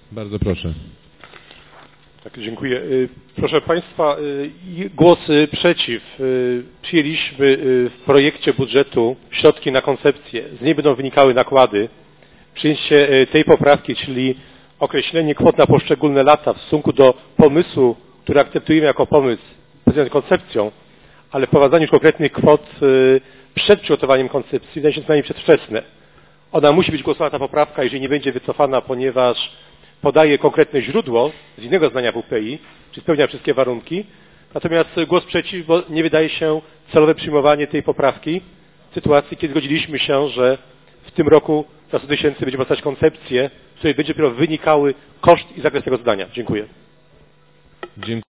Bardzo proszę. Tak, dziękuję. Proszę Państwa, głos przeciw. Przyjęliśmy w projekcie budżetu środki na koncepcję. Z niej będą wynikały nakłady. Przyjęcie tej poprawki, czyli określenie kwot na poszczególne lata w stosunku do pomysłu, który akceptujemy jako pomysł związany z koncepcją, ale wprowadzanie już konkretnych kwot przed przygotowaniem koncepcji wydaje się co najmniej przedwczesne. Ona musi być głosowana, ta poprawka, jeżeli nie będzie wycofana, ponieważ podaje konkretne źródło z innego zdania WPI, czy spełnia wszystkie warunki. Natomiast głos przeciw, bo nie wydaje się celowe przyjmowanie tej poprawki w sytuacji, kiedy zgodziliśmy się, że w tym roku za 100 000 będzie powstać koncepcję, z której będzie dopiero wynikały koszt i zakres tego zadania. Dziękuję.